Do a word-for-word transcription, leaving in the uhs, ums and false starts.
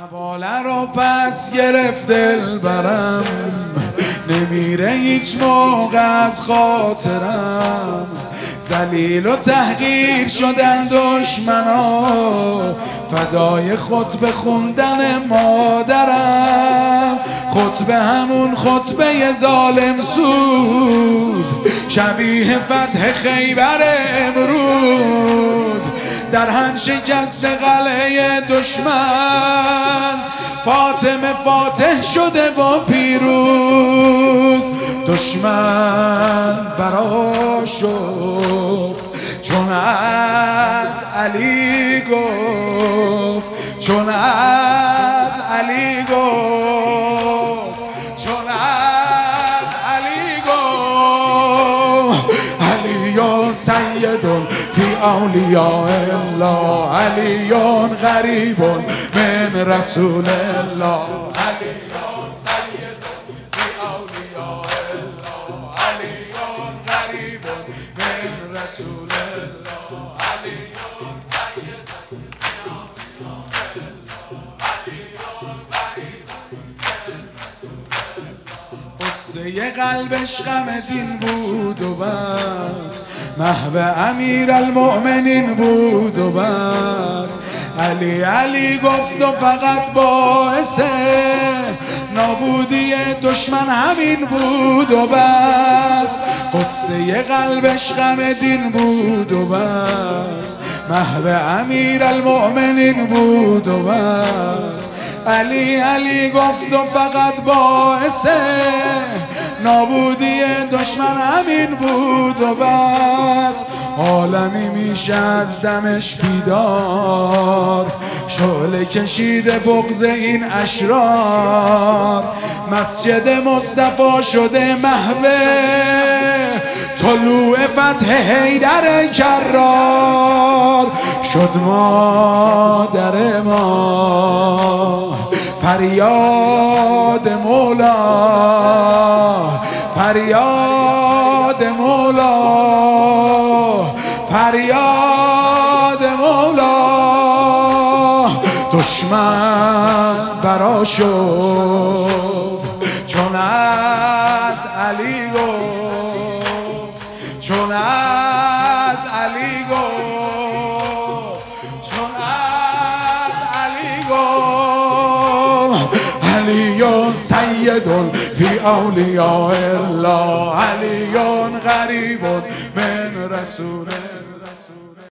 حواله رو پس گرفت دلبرم، نمیره هیچ موقع از خاطرم. ذلیل و تحقیر شدن دشمنا، فدای خطبه خوندن مادرم. خطبه همون خطبه ظالم سوز، شبیه فتح خیبر امروز. در هم شکست قلعه دشمن، فاطمه فاتح شده و پیروز. دشمن برآشفت چون از علی گفت، چون از علی گفت، چون از علی گفت. علی سید فی اولیاء الله، علی غریب من رسول الله. علی سید فی اولیاء الله، علی غریب من رسول الله. علی سید فی اولیاء الله، علی غریب من رسول الله. قصه قلبش غم دین بود و بس، محو امیر المؤمنین بود و بس. علی علی گفت و فقط باعث نابودی دشمن همین بود و بس. قصه قلبش غم دین بود و بس، محو امیر المؤمنین بود و بس. علی علی گفت و فقط باعث نابودی دشمن همین بود و بس. عالمی میشه از دمش بیدار، شعله کشیده بغض این اشرار. مسجد مصطفی شده محو طلوع فتح حیدر کرار. شد مادر ما فریاد مولا، فریاد مولا، فریاد مولا. دشمن برآشفت چون از علی گفت، چون از علی گفت، چون از علی گفت. علی سید فی اولیاء الله، علی غریب من رسول الله.